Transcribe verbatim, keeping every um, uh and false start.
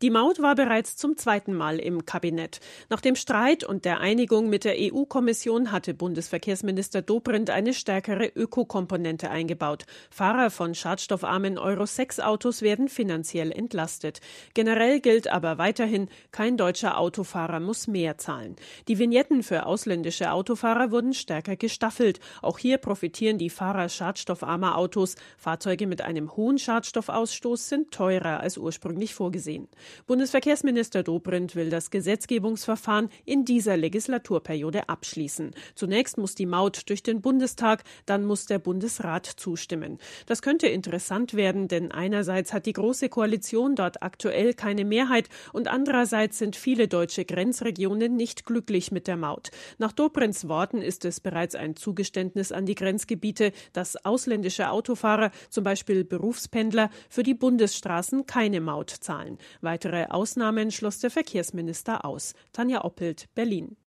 Die Maut war bereits zum zweiten Mal im Kabinett. Nach dem Streit und der Einigung mit der E U-Kommission hatte Bundesverkehrsminister Dobrindt eine stärkere Ökokomponente eingebaut. Fahrer von schadstoffarmen Euro sechs Autos werden finanziell entlastet. Generell gilt aber weiterhin, kein deutscher Autofahrer muss mehr zahlen. Die Vignetten für ausländische Autofahrer wurden stärker gestaffelt. Auch hier profitieren die Fahrer schadstoffarmer Autos. Fahrzeuge mit einem hohen Schadstoffausstoß sind teurer als ursprünglich vorgesehen. Bundesverkehrsminister Dobrindt will das Gesetzgebungsverfahren in dieser Legislaturperiode abschließen. Zunächst muss die Maut durch den Bundestag, dann muss der Bundesrat zustimmen. Das könnte interessant werden, denn einerseits hat die Große Koalition dort aktuell keine Mehrheit und andererseits sind viele deutsche Grenzregionen nicht glücklich mit der Maut. Nach Dobrindts Worten ist es bereits ein Zugeständnis an die Grenzgebiete, dass ausländische Autofahrer, zum Beispiel Berufspendler, für die Bundesstraßen keine Maut zahlen. Weitere Ausnahmen schloss der Verkehrsminister aus. Tanja Oppelt, Berlin.